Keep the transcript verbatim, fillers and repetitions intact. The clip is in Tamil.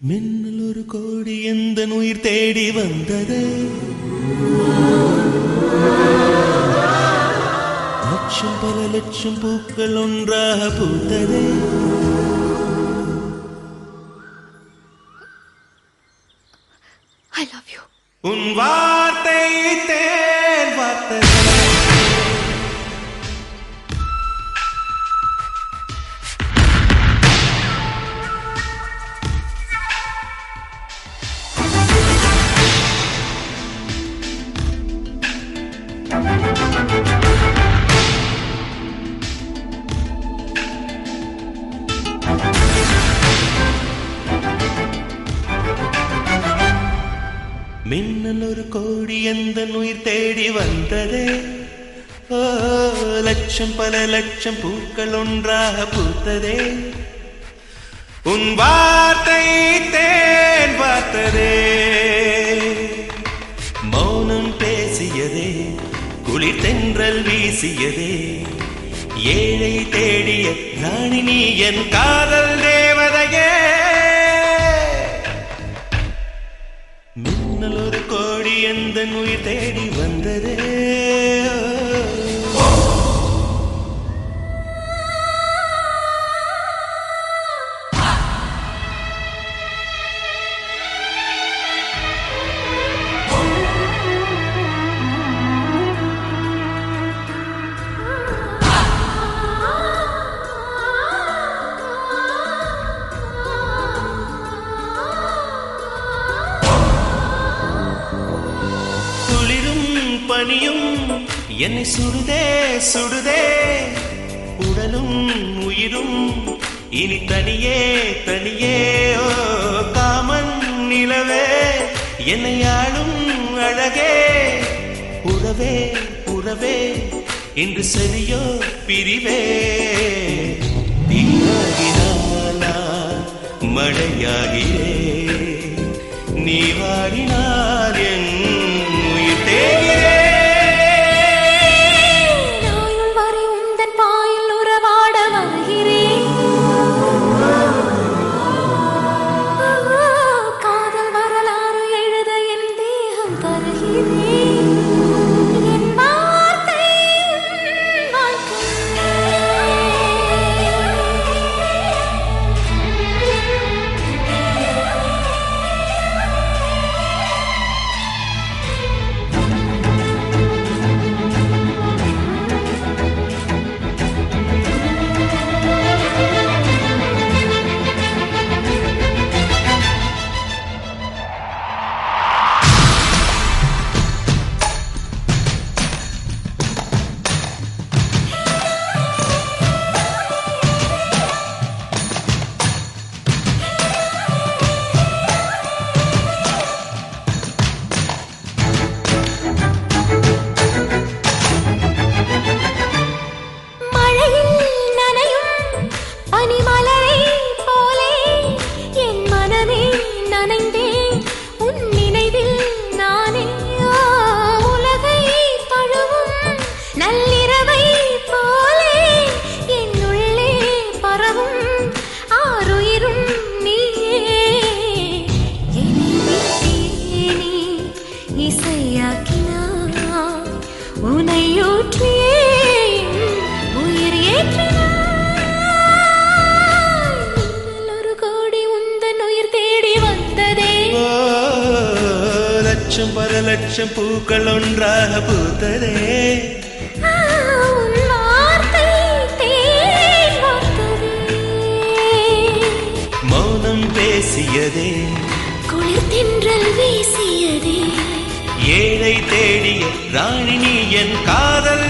மின்னல் ஒரு கோடி எந்த உயிர் தேடி வந்தது. லட்சம் பல லட்சம் பூக்கள் ஒன்றாக பூத்தது. I love you. உன் வார்த்தை தேன் வார்த்தது. மின்னல் ஒரு கோடி எந்த உயிர் தேடி வந்ததே. ஓ லட்சம் பல லட்சம் பூக்கள் ஒன்றாக பூத்ததே. உன் வார்த்தை தேன் பார்த்ததே. மௌனம் பேசியதே, குளிர் தென்றல் வீசியதே. ஏழை தேடிய ராணி நீ என் காதல் தேவதையே. மின்னல் ஒரு கோடி எந்த உயிர் தேடி வந்ததே. பனியும் என்னை சுடுதே சுடுதே. உடலும் உயிரும் இனி தனியே தனியே. ஓ காமன் நிலவே என்னை ஆளும் அழகே. உறவே உறவே இன்று சரியோ பிரிவே. தீயாகினாலா மழையாகிறே. நீ வாடினால் என் உயிர் தேகிறே. லட்சம் பல லட்சம் பூக்கள் ஒன்றாக பூத்ததே. மௌனம் பேசியதே, குளிர் தென்றல் வீசியதே. ஏழை தேடிய ராணி நீ என் காதல்